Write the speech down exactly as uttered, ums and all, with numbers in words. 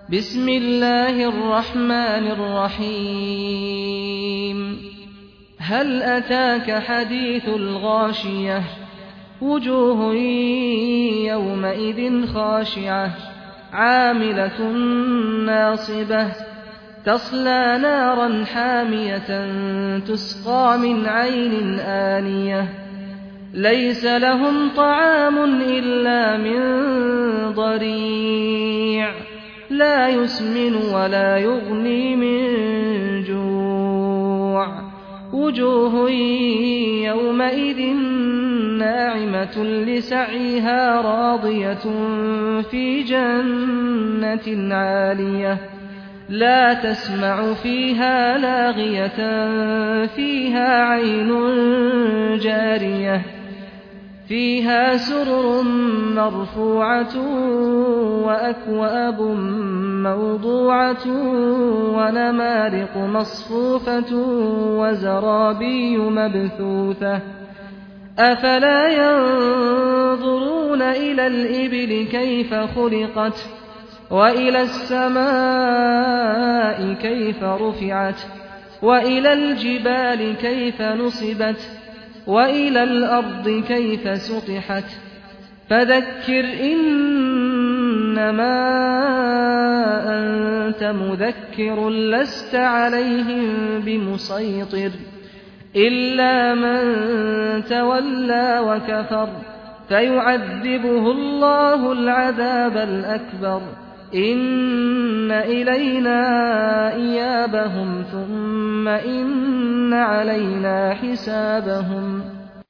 بسم الله الرحمن الرحيم هل أتاك حديث الغاشية وجوه يومئذ خاشعة عاملة ناصبة تصلى نارا حامية تسقى من عين آنية ليس لهم طعام إلا من ضريع لا يسمن ولا يغني من جوع وجوه يومئذ ناعمة لسعيها راضية في جنة عالية لا تسمع فيها لاغية فيها عين جارية فيها سرر مرفوعة وأكواب موضوعة ونمارق مصفوفة وزرابي مبثوثة أفلا ينظرون إلى الإبل كيف خلقت وإلى السماء كيف رفعت وإلى الجبال كيف نصبت وإلى الأرض كيف سطحت فذكر إنما أنت مذكر لست عليهم بمسيطر إلا من تولى وكفر فيعذبه الله العذاب الأكبر إن إلينا إيابهم ثم إن علينا حسابهم